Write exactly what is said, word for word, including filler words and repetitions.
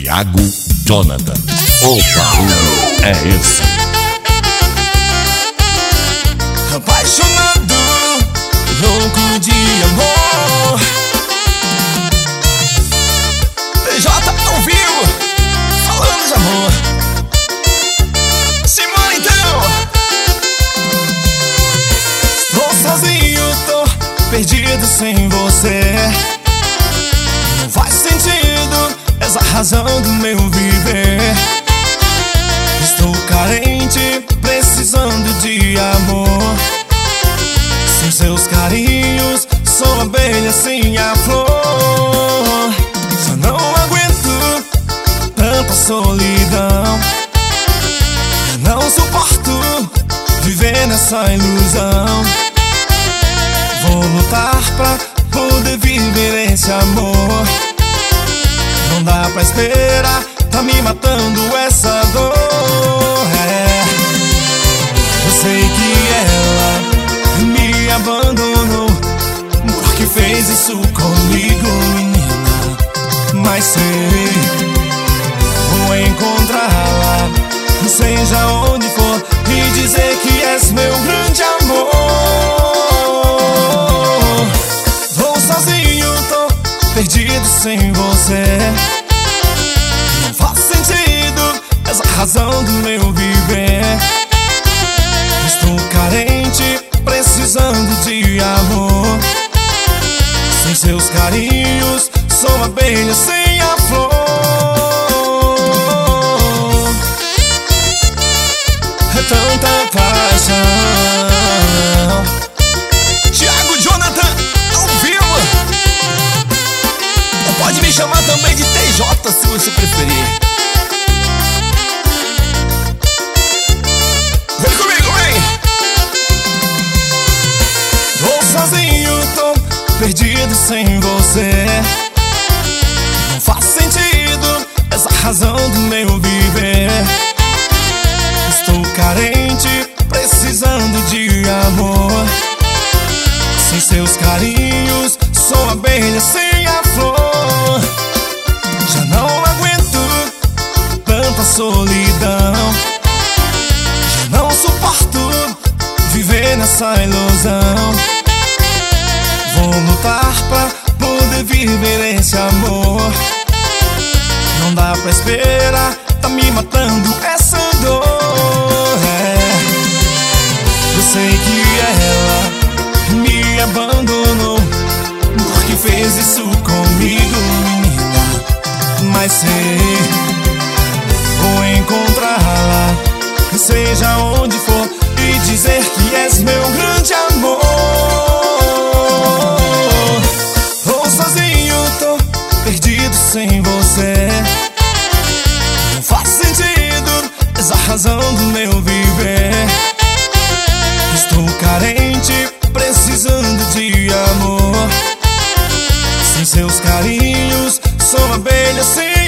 Thiago Jonathan. O barulho é esse. Apaixonado, louco de amor. T J ao vivo, falando de amor. Simone, então. Estou sozinho, tô perdido sem você. Não faz sentido, és a razão do meu viver. Estou carente, precisando de amor. Sem seus carinhos, sou abelha sem a flor. Só não aguento tanta solidão. Eu não suporto viver nessa ilusão. Vou lutar pra poder viver esse amor. Não dá pra esperar, tá me matando essa dor. É. Eu sei que ela me abandonou, porque fez isso comigo, menina. Mas sei, vou encontrá-la, seja onde for, e dizer que és meu grande amor. Vou sozinho, tô perdido sem você. Não faz sentido, és a razão do meu viver. Estou carente, precisando de amor. Sem seus carinhos, sou abelha sem a flor. É tanta paixão. Thiago Jonathan, ao vivo. Ou pode me chamar também de T J, se você preferir. Vem comigo, vem. Vou sozinho, tô perdido sem você. Não faz sentido, és a razão do meu viver. Estou carente, precisando de amor. Sem seus carinhos, sou abelha sem a flor. Já não aguento tanta solidão. Já não suporto viver nessa ilusão. Vou lutar pra poder viver esse amor. Não dá pra esperar, tá me matando essa dor. É. Eu sei que ela me abandonou, porque fez isso comigo, menina. Mas sei, vou encontrá-la, seja onde for, e dizer que és meu grande amor. Vou sozinho, tô perdido sem você. Não faz sentido, és a razão do meu viver. Estou carente, precisando de amor. Sem seus carinhos, sou abelha sem